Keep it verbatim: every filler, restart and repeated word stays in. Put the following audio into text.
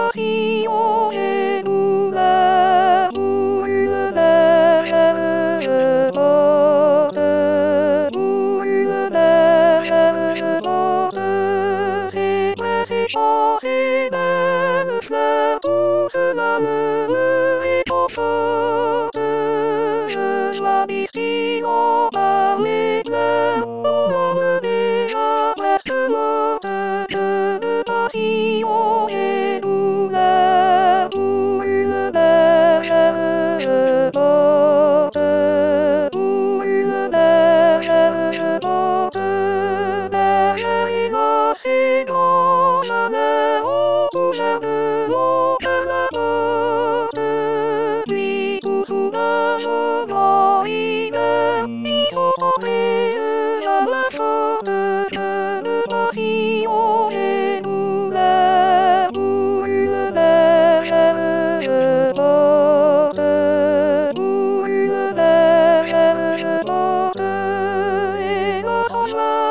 passion chez nous l'amour une belle porte, pour une belle porte, c'est principaux, c'est belles fleurs, tout cela me réconforte. Je m'habille au par les pleurs, on me déjà presque morte, que de passion chez nous l'amour une belle porte, pour une belle porte, derrière il a ses grands malheurs, au jardin, au cœur la porte, puis tout soulage au grand hiver, si sont entrés à ma sorte, que de passion chez nous l'amour une belle porte, pour une belle porte, et l'on s'en va.